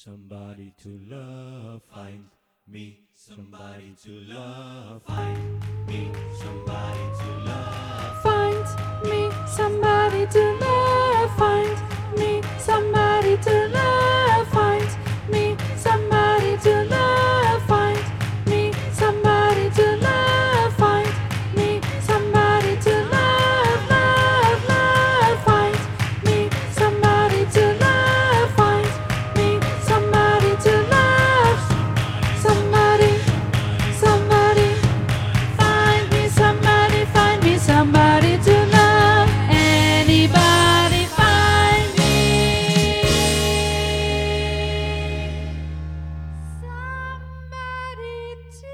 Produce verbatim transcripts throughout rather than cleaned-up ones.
somebody to love. Find me somebody to love. Find me somebody to love. Find me somebody to love. Find me somebody to love. Find me somebody to love. Find me somebody to love. Find me somebody to love, love, love. Find me somebody to love. Find me somebody to love. Somebody, somebody. Find me somebody, find me somebody to love. Anybody find me somebody to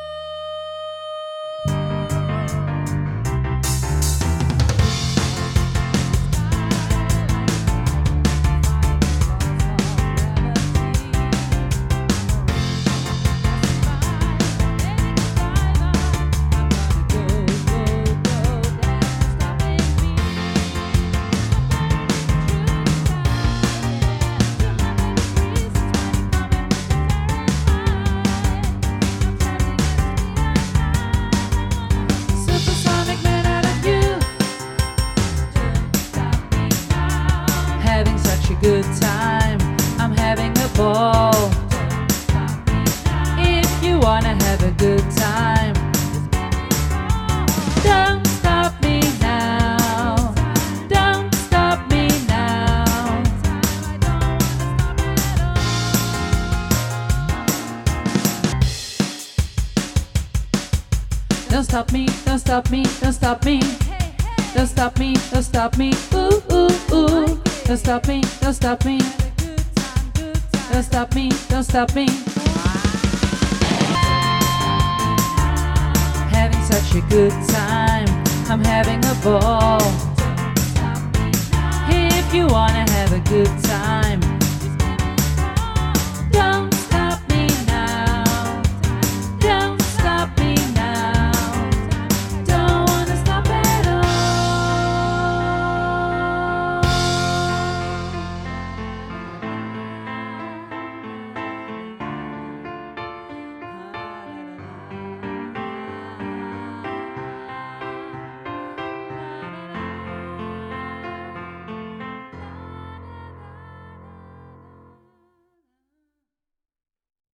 Supersonic man out of you. Having such a good time, I'm having a ball. If you wanna have a good time, don't stop me now. Don't stop me now. Don't stop me, don't stop me, don't stop me. Don't stop me, don't stop me. Ooh, ooh, ooh. Don't stop me, don't stop me. Don't stop me, don't stop me. Having such a good time, I'm having a ball. If you wanna have a good time,